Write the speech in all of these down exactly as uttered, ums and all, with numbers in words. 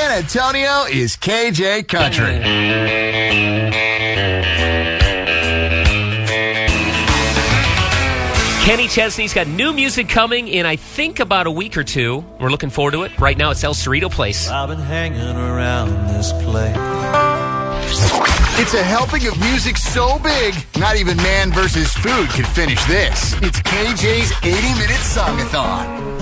San Antonio is K J Country. Kenny Chesney's got new music coming in, I think, about a week or two. We're looking forward to it. Right now, it's El Cerrito Place. I've been hanging around this place. It's a helping of music so big, not even Man versus Food can finish this. It's K J's eighty-minute Song-a-thon.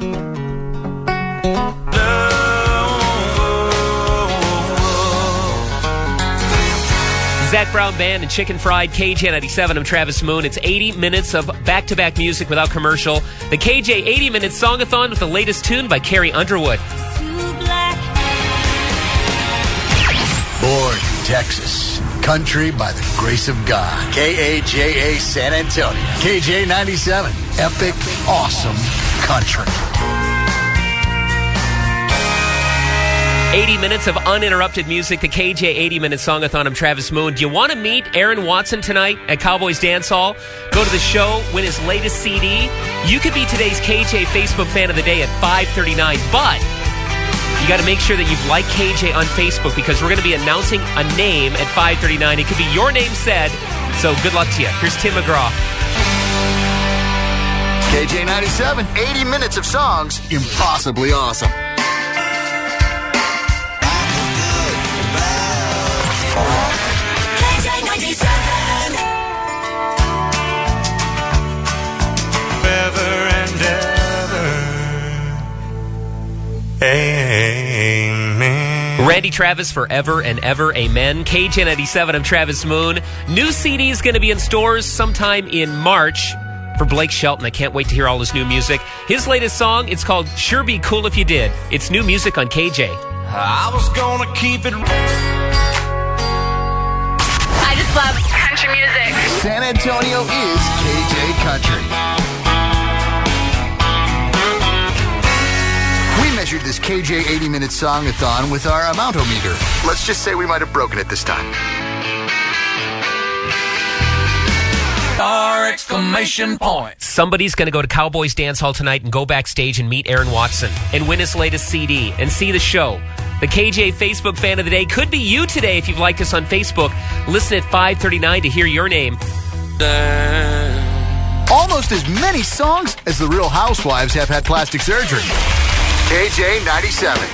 Zach Brown Band and Chicken Fried, K J ninety-seven. I'm Travis Moon. It's eighty minutes of back-to-back music without commercial. The K J eighty-minute Song-a-thon with the latest tune by Carrie Underwood. Born in Texas, country by the grace of God. K A J A San Antonio. K J ninety-seven. Epic, awesome country. eighty minutes of uninterrupted music, the K J eighty-minute Song-a-thon. I'm Travis Moon. Do you want to meet Aaron Watson tonight at Cowboys Dance Hall? Go to the show, win his latest C D. You could be today's K J Facebook Fan of the Day at five thirty-nine, but you got to make sure that you've liked K J on Facebook because we're going to be announcing a name at five thirty-nine. It could be your name said, so good luck to you. Here's Tim McGraw. K J ninety-seven, eighty minutes of songs, impossibly awesome. K J ninety-seven. Ever and ever. Amen. Randy Travis, Forever and Ever, Amen. K J ninety-seven, I'm Travis Moon. New C D is going to be in stores sometime in March for Blake Shelton. I can't wait to hear all his new music. His latest song, it's called Sure Be Cool If You Did. It's new music on K J. I was gonna keep it. I just love country music. San Antonio is K J Country. We measured this K J eighty-minute Song-a-thon with our amount-o-meter. Let's just say we might have broken it this time. Our exclamation point. Somebody's going to go to Cowboys Dance Hall tonight and go backstage and meet Aaron Watson and win his latest C D and see the show. The K J Facebook Fan of the Day could be you today if you've liked us on Facebook. Listen at five thirty-nine to hear your name. Almost as many songs as the Real Housewives have had plastic surgery. K J ninety-seven.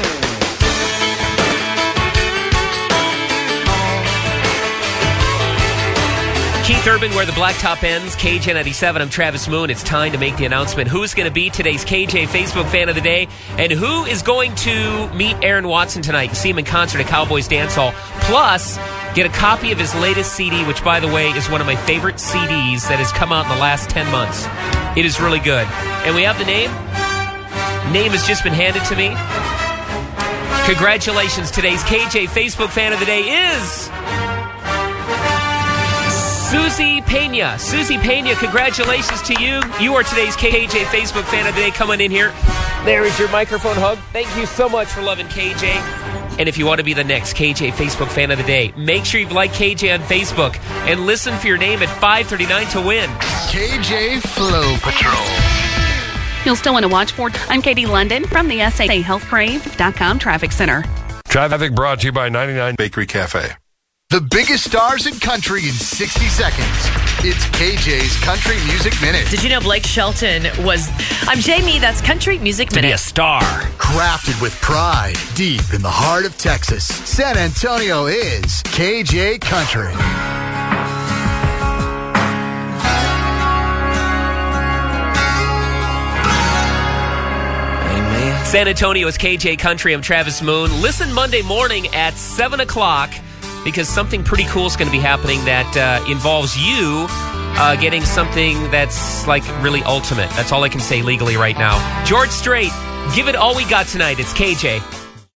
Keith Urban, Where the Blacktop Ends, K J ninety-seven. I'm Travis Moon. It's time to make the announcement. Who's going to be today's K J Facebook Fan of the Day? And who is going to meet Aaron Watson tonight and see him in concert at Cowboys Dance Hall? Plus, get a copy of his latest C D, which, by the way, is one of my favorite C Ds that has come out in the last ten months. It is really good. And we have the name. Name has just been handed to me. Congratulations. Today's K J Facebook Fan of the Day is Susie Pena. Susie Pena, congratulations to you. You are today's K J Facebook Fan of the Day. Come on in here. There is your microphone hug. Thank you so much for loving K J. And if you want to be the next K J Facebook Fan of the Day, make sure you've liked K J on Facebook and listen for your name at five thirty-nine to win. K J Flow Patrol. You'll still want to watch for. I'm Katie London from the S A Health Crave dot com Traffic Center. Traffic brought to you by ninety-nine Bakery Cafe. The biggest stars in country in sixty seconds. It's K J's Country Music Minute. Did you know Blake Shelton was... I'm Jamie, that's Country Music To be a Minute. star. Crafted with pride, deep in the heart of Texas, San Antonio is K J Country. San Antonio is K J Country. I'm Travis Moon. Listen Monday morning at seven o'clock because something pretty cool is going to be happening that uh, involves you uh, getting something that's like really ultimate. That's all I can say legally right now. George Strait, give it all we got tonight. It's K J.